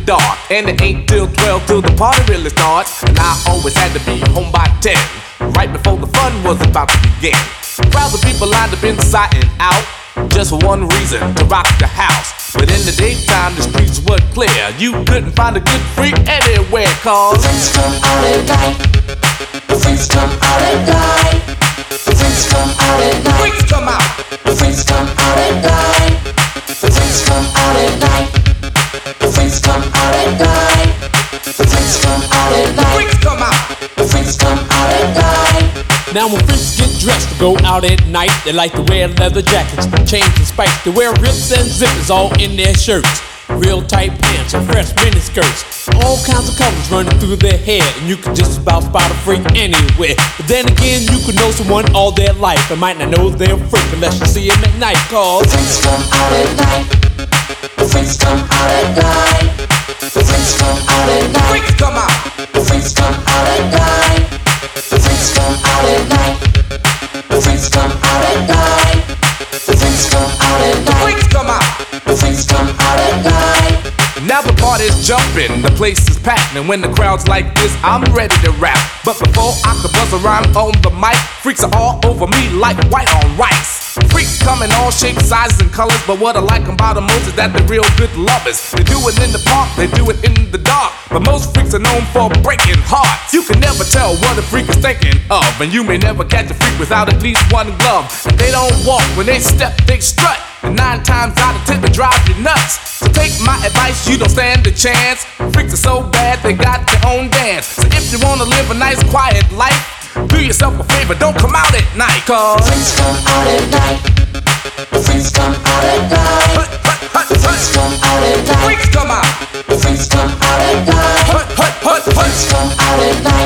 dark, and it ain't till 12 till the party really starts. And I always had to be home by 10, right before the fun was about to begin. Crowds of people lined up inside and out, just for one reason, to rock the house. But in the daytime, the streets were clear. You couldn't find a good freak anywhere, cause the freaks come out at night. The freaks come out at night. The freaks come out at night. Freaks come out. The freaks come out at night. The freaks come out at night. The freaks come out at night. The freaks come out at night. Freaks come out. The freaks come out at night. Now when freaks get dressed to go out at night, they like to wear leather jackets, chains and spikes. They wear rips and zippers all in their shirts, real tight pants and fresh mini skirts. All kinds of colors running through their hair, and you can just about spot a freak anywhere. But then again, you could know someone all their life and might not know they're a freak unless you see them at night, cause the freaks come out at night. The freaks come out at night. The freaks come out at night. Freaks come out. The freaks come out at night. The freaks come out at night. The freaks come out at night. The freaks come out at night. Freaks come out. The freaks come out at night. Now the party's jumping, the place is packed, and when the crowd's like this, I'm ready to rap. But before I can buzz around on the mic, freaks are all over me like white on rice. Freaks come in all shapes, sizes, and colors, but what I like about them most is that they're real good lovers. They do it in the park, they do it in the dark, but most freaks are known for breaking hearts. You can never tell what a freak is thinking of, and you may never catch a freak without at least one glove. And they don't walk, when they step, they strut, and 9 times out of 10 they drive you nuts. So take my advice, you don't stand a chance. Freaks are so bad, they got their own dance. So if you wanna live a nice quiet life, do yourself a favor, don't come out at night, cause the freaks come out at night. The freaks come out at night. The freaks come out at night. freaks come out. The freaks come out at night. The freaks come out at night.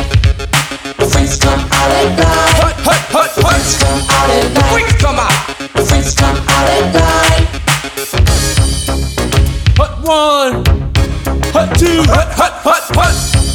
The freaks come out at night. The freaks come out at night. Freaks come out. The freaks come out at night. hut 1, hut 2, Hut.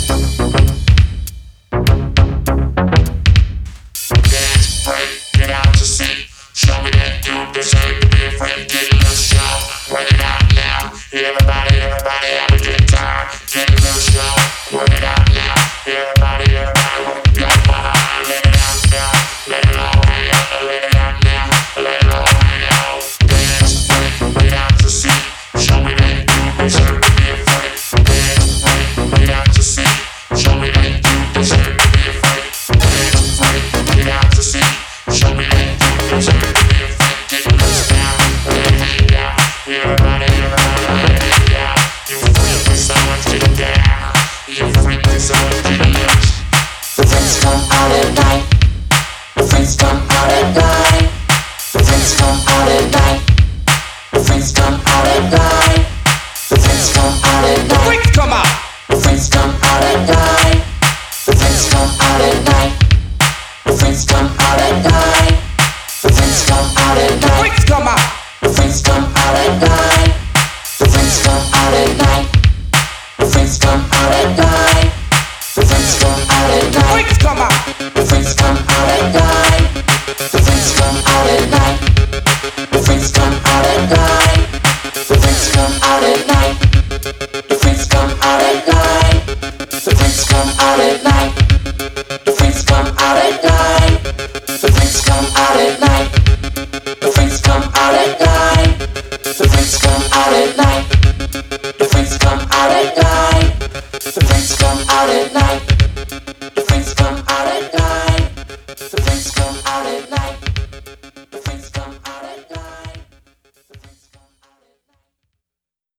Dance, break, get out to sea. Show me that you deserve to be afraid. Get a little show, work it out now. Everybody, have a good time. Get a little show, work it out now. Everybody, work it out. Let it out now. Let it all hang out. Let it out now. Let it all hang out. Dance, break, get out to sea. Show me that you deserve to be afraid. Dance, break, get out to sea. Show me that you deserve to be afraid. Dance, break, get out to sea. Show me that you deserve to be afraid. Get loose now, let it hang out. Everybody, let it hang out. You freak is so much to down. You freak is so much to loose. The freaks come out at night. The freaks come out at night. The freaks come out at night. The freaks come out at night. The freaks come out at night. Freaks come out. The freaks come out at night. The freaks come out at night. The freaks come out at night. The freaks come out at night. Freaks come out. The freaks come out at night. The freaks come out at night. The freaks come out at night. The freaks come out at night. Freaks come out. The freaks come out at night. The freaks come out at night. The freaks come out at night. The freaks come out at night. The freaks come out at night. The freaks come out at night. The freaks come out at night. The freaks come out at night. The freaks come out at night. The freaks come out at night. The freaks come out at night. The freaks come out at night.